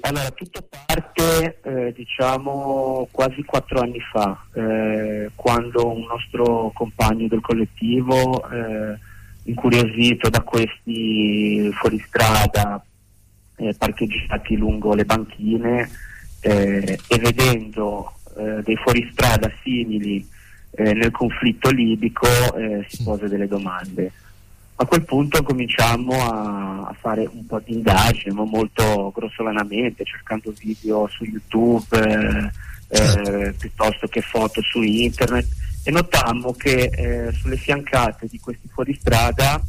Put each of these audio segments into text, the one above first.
Allora, tutto parte diciamo quasi 4 anni fa, quando un nostro compagno del collettivo, incuriosito da questi fuoristrada parcheggiati lungo le banchine, e vedendo dei fuoristrada simili nel conflitto libico, si pose delle domande. A quel punto cominciamo a fare un po' di indagine, ma molto grossolanamente, cercando video su YouTube, piuttosto che foto su internet, e notammo che sulle fiancate di questi fuoristrada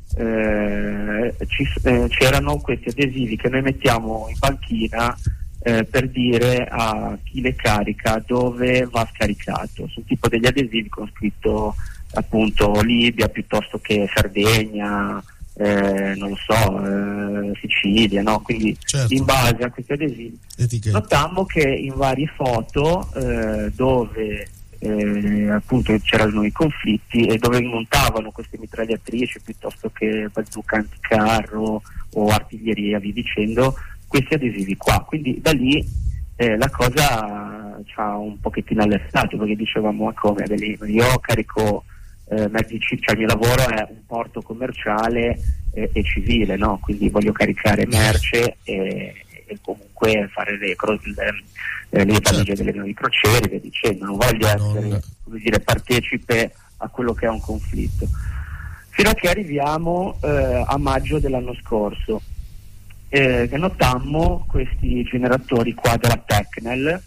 c'erano questi adesivi che noi mettiamo in banchina per dire a chi le carica dove va scaricato. Sono tipo degli adesivi con scritto appunto Libia piuttosto che Sardegna, non lo so, Sicilia, no? Quindi certo, in base a questi adesivi notammo che in varie foto dove appunto c'erano i conflitti e dove montavano queste mitragliatrici piuttosto che bazooka anticarro o artiglieria, via dicendo, questi adesivi qua. Quindi da lì la cosa ci ha un pochettino allertato, perché dicevamo: ma come, io carico mezzi, cioè il mio lavoro è un porto commerciale e civile, no? Quindi voglio caricare merce e comunque fare le valigie delle nuove crociere, via dicendo. Non voglio essere, come dire, partecipe a quello che è un conflitto. Fino a che arriviamo a maggio dell'anno scorso, che notammo questi generatori qua della Tecnel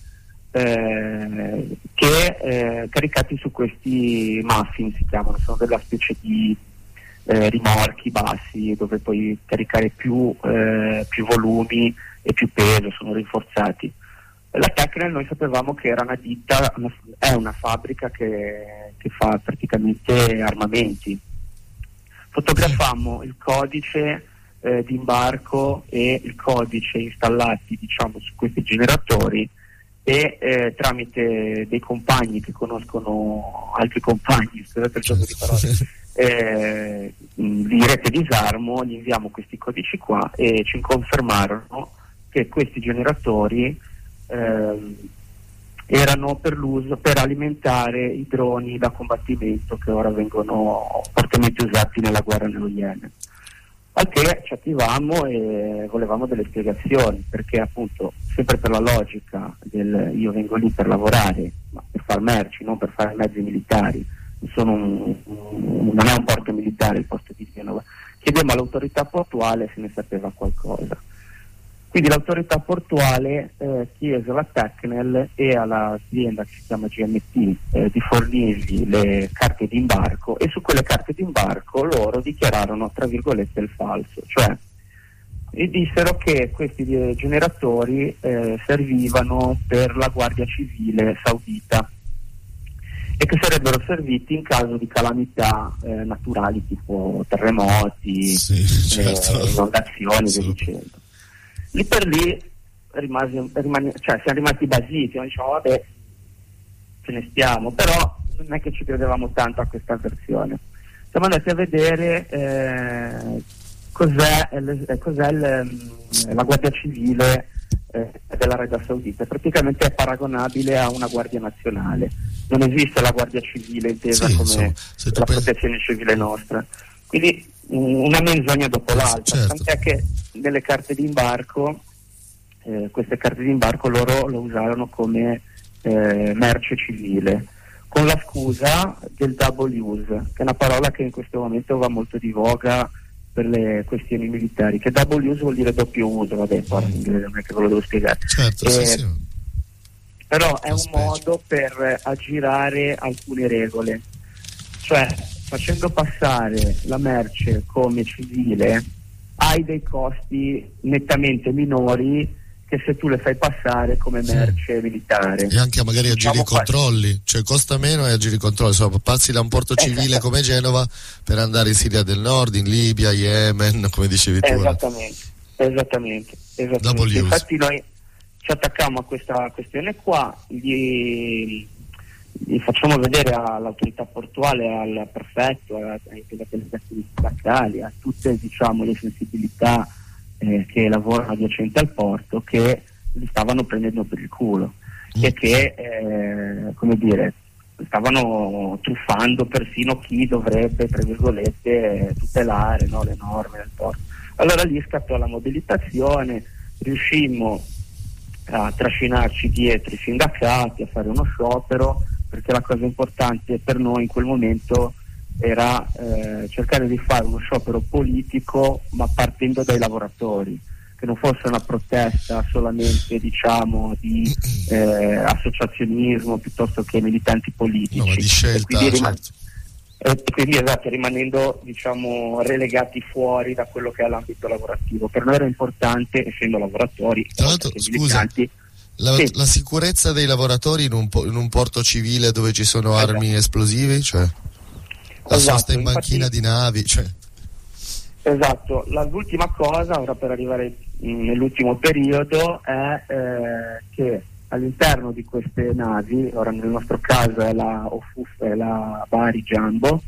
che caricati su questi muffin, si chiamano, sono della specie di rimorchi bassi dove puoi caricare più volumi e più peso, sono rinforzati. La Tecnel, noi sapevamo che era una ditta, è una fabbrica che fa praticamente armamenti. Fotografammo il codice di imbarco e il codice installati, diciamo, su questi generatori, e tramite dei compagni che conoscono altri compagni, scusate il gioco di parole, di Rete Disarmo, gli inviamo questi codici qua e ci confermarono che questi generatori erano per l'uso, per alimentare i droni da combattimento che ora vengono fortemente usati nella guerra nello Yemen. Al che ci attivammo e volevamo delle spiegazioni, perché appunto, sempre per la logica del io vengo lì per lavorare, ma per far merci, non per fare mezzi militari, non è un porto militare il porto di Genova. Chiedemmo all'autorità portuale se ne sapeva qualcosa. Quindi l'autorità portuale chiese alla Tecnel e all'azienda che si chiama GMT di fornirgli le carte di imbarco, e su quelle carte di imbarco loro dichiararono, tra virgolette, il falso, cioè dissero che questi generatori servivano per la Guardia Civile saudita e che sarebbero serviti in caso di calamità naturali tipo terremoti, inondazioni e via dicendo. Lì per lì siamo rimasti basiti, diciamo vabbè, ce ne stiamo, però non è che ci credevamo tanto a questa versione. Siamo andati a vedere cos'è la Guardia Civile dell'Arabia Saudita. Praticamente è paragonabile a una Guardia Nazionale, non esiste la Guardia Civile intesa come la protezione civile nostra, quindi una menzogna dopo l'altra, certo. Tant'è che nelle carte di imbarco, queste carte di imbarco loro lo usarono come merce civile, con la scusa del double use, che è una parola che in questo momento va molto di voga per le questioni militari, che double use vuol dire doppio uso, vabbè, poi in inglese non è che ve lo devo spiegare, certo, sì. Però è un modo per aggirare alcune regole, cioè facendo passare la merce come civile hai dei costi nettamente minori che se tu le fai passare come merce militare. E anche magari aggiri i controlli, cioè costa meno e aggiri i controlli, insomma, passi da un porto civile come Genova per andare in Siria del Nord, in Libia, Yemen, come dicevi tu. Esattamente. Infatti noi ci attaccammo a questa questione qua, gli facciamo vedere all'autorità portuale, al prefetto, alle delegazioni sindacali, a tutte, diciamo, le sensibilità che lavorano adiacenti al porto che li stavano prendendo per il culo e che come dire, stavano truffando persino chi dovrebbe, tra virgolette, tutelare, no, le norme del porto. Allora lì scattò la mobilitazione, riuscimmo a trascinarci dietro i sindacati, a fare uno sciopero, perché la cosa importante per noi in quel momento era cercare di fare uno sciopero politico, ma partendo dai lavoratori, che non fosse una protesta solamente, diciamo, di associazionismo piuttosto che militanti politici. No, ma di scelta, quindi esatto, rimanendo, diciamo, relegati fuori da quello che è l'ambito lavorativo. Per noi era importante, essendo lavoratori, tra l'altro, scusa, la sicurezza dei lavoratori in un porto civile dove ci sono armi esplosive, cioè la sosta in banchina di navi, cioè. Esatto, l'ultima cosa, ora per arrivare nell'ultimo periodo, è che all'interno di queste navi, ora nel nostro caso è la OFUF e la Bari Jumbo,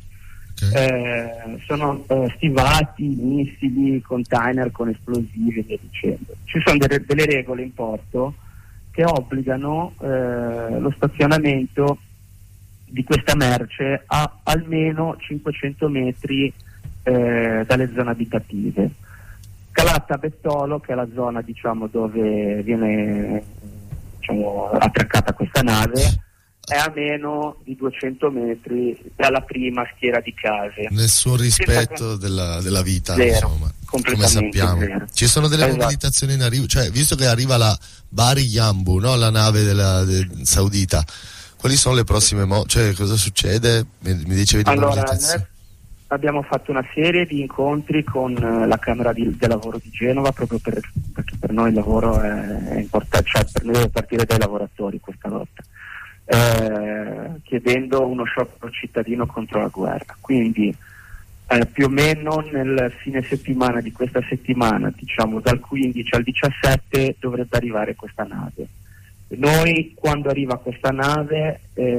sono stivati, missili, container con esplosivi e via dicendo. Ci sono delle regole in porto che obbligano lo stazionamento di questa merce a almeno 500 metri dalle zone abitative. Calata Bettolo, che è la zona, diciamo, dove viene, diciamo, attraccata questa nave, è a meno di 200 metri dalla prima schiera di case. Nessun rispetto della vita, zero, insomma, come completamente sappiamo. zero. Ci sono delle Esatto. mobilitazioni in arrivo, cioè visto che arriva la Bari Jambu, no? La nave saudita, quali sono le prossime cioè cosa succede? Mi dicevi di mobilitazione. Abbiamo fatto una serie di incontri con la Camera del Lavoro di Genova, proprio perché per noi il lavoro è importante, cioè per noi deve partire dai lavoratori questa volta, chiedendo uno sciopero cittadino contro la guerra. Quindi più o meno nel fine settimana di questa settimana, diciamo dal 15 al 17, dovrebbe arrivare questa nave. Noi, quando arriva questa nave,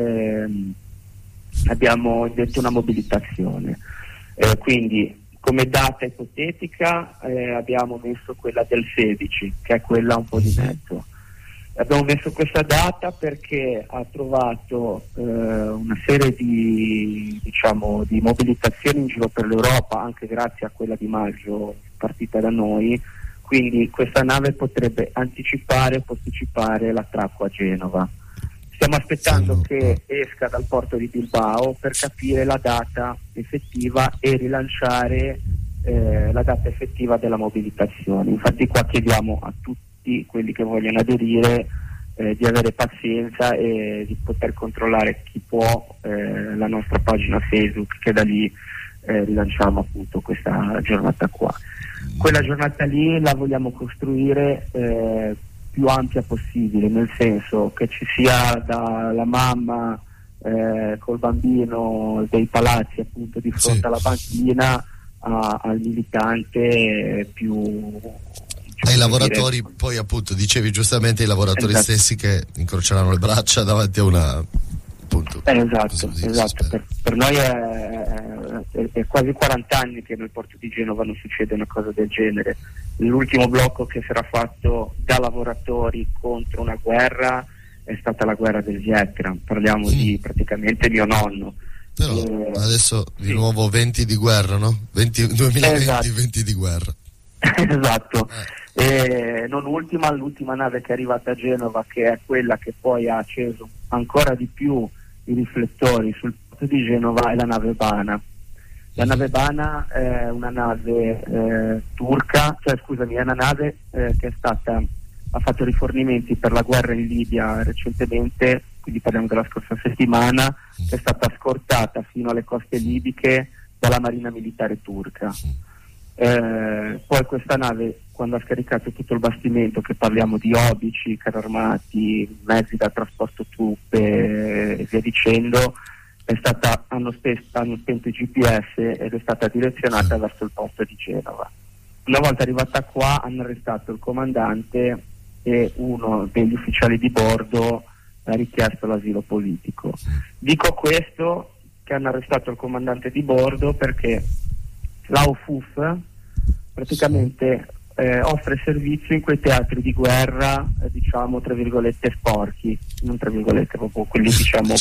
abbiamo detto una mobilitazione. Quindi come data ipotetica abbiamo messo quella del 16, che è quella un po' di mezzo. Abbiamo messo questa data perché ha trovato una serie di mobilitazioni in giro per l'Europa, anche grazie a quella di maggio partita da noi, quindi questa nave potrebbe anticipare o posticipare l'attracco a Genova. Stiamo aspettando che esca dal porto di Bilbao per capire la data effettiva e rilanciare la data effettiva della mobilitazione. Infatti qua chiediamo a tutti quelli che vogliono aderire di avere pazienza e di poter controllare chi può la nostra pagina Facebook, che da lì rilanciamo appunto questa giornata qua. Quella giornata lì la vogliamo costruire più ampia possibile, nel senso che ci sia dalla mamma col bambino dei palazzi appunto di fronte alla banchina al militante più ai lavoratori, poi appunto dicevi giustamente i lavoratori stessi che incroceranno le braccia davanti a una appunto esatto. Per noi è quasi 40 anni che nel porto di Genova non succede una cosa del genere. L'ultimo blocco che si era fatto da lavoratori contro una guerra è stata la guerra del Vietnam, parliamo di praticamente mio nonno. Però adesso di nuovo 20 di guerra, no? 2020, esatto. 20 di guerra. Esatto. Non ultima, l'ultima nave che è arrivata a Genova, che è quella che poi ha acceso ancora di più i riflettori sul porto di Genova, è la nave Bana. La nave Bana è una nave turca, è una nave che ha fatto rifornimenti per la guerra in Libia recentemente, quindi parliamo della scorsa settimana, che è stata scortata fino alle coste libiche dalla marina militare turca. Poi questa nave, quando ha scaricato tutto il bastimento, che parliamo di obici, carri armati, mezzi da trasporto truppe e via dicendo, hanno spento i GPS ed è stata direzionata verso il porto di Genova. Una volta arrivata qua hanno arrestato il comandante e uno degli ufficiali di bordo ha richiesto l'asilo politico. Dico questo, che hanno arrestato il comandante di bordo, perché la OFUF praticamente offre servizio in quei teatri di guerra, diciamo tra virgolette sporchi, non tra virgolette, proprio quelli diciamo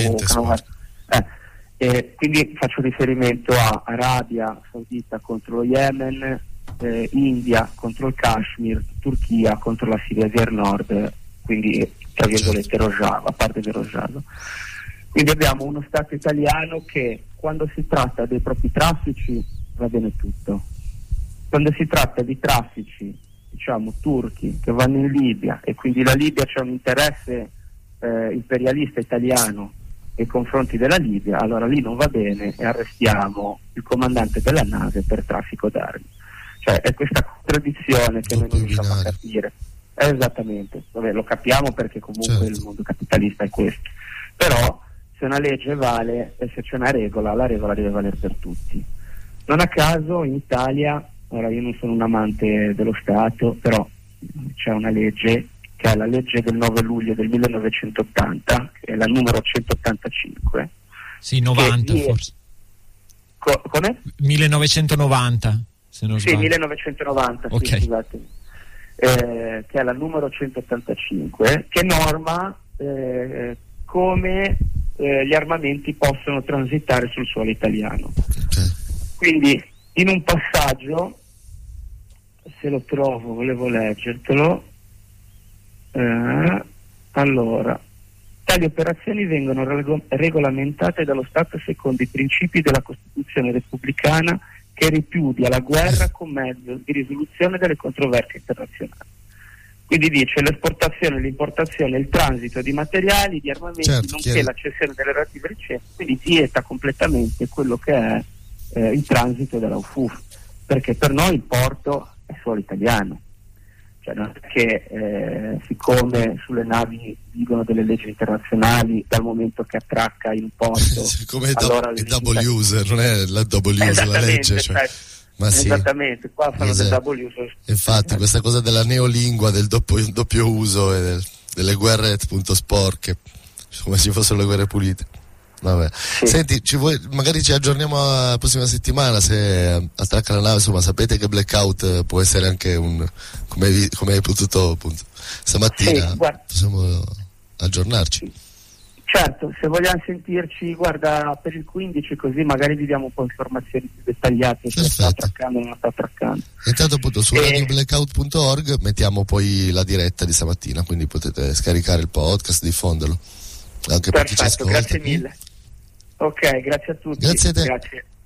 quindi faccio riferimento a Arabia Saudita contro lo Yemen, India contro il Kashmir, Turchia contro la Siria del Nord, quindi tra virgolette Rojava, a parte di Rojava. Quindi abbiamo uno Stato italiano che quando si tratta dei propri traffici va bene tutto, quando si tratta di traffici diciamo turchi che vanno in Libia e quindi la Libia c'è un interesse imperialista italiano nei confronti della Libia, allora lì non va bene e arrestiamo il comandante della nave per traffico d'armi. Cioè è questa contraddizione che noi non riusciamo a capire. Esattamente, vabbè, lo capiamo perché comunque il mondo capitalista è questo, però se una legge vale e se c'è una regola, la regola deve valere per tutti. Non a caso in Italia, ora io non sono un amante dello Stato, però c'è una legge che è la legge del 9 luglio del 1980, che è la numero 185. Sì, 90 forse. Come? 1990, se non sbaglio. Sì, 1990, okay. Sì, scusate. Che è la numero 185, che norma come gli armamenti possono transitare sul suolo italiano. Okay. Quindi in un passaggio, se lo trovo volevo leggertelo, allora, tali operazioni vengono regolamentate dallo Stato secondo i principi della Costituzione repubblicana che ripudia la guerra come mezzo di risoluzione delle controversie internazionali. Quindi dice l'esportazione, l'importazione, il transito di materiali, di armamenti, nonché la cessione delle relative licenze, quindi vieta completamente quello che è il transito della UFUF, perché per noi il porto è solo italiano. Cioè non è che siccome sulle navi vigono delle leggi internazionali, dal momento che attracca in un porto come allora il double user, non è la double user la legge, cioè. Ma sì, esattamente, qua fanno del double user. Infatti questa cosa della neolingua, del doppio uso e delle guerre appunto sporche, come se fossero le guerre pulite. Vabbè. Sì. Senti, magari ci aggiorniamo la prossima settimana se attracca la nave, insomma sapete che blackout può essere anche come hai potuto appunto stamattina, sì, possiamo aggiornarci. Sì. Certo, se vogliamo sentirci, guarda, per il 15 così magari vi diamo un po' informazioni più dettagliate se sta attraccando o non sta attraccando. Intanto appunto su radioblackout.org mettiamo poi la diretta di stamattina, quindi potete scaricare il podcast, diffonderlo anche per chi ci ascolta. Grazie mille. Ok, grazie a tutti. Grazie a te. Grazie.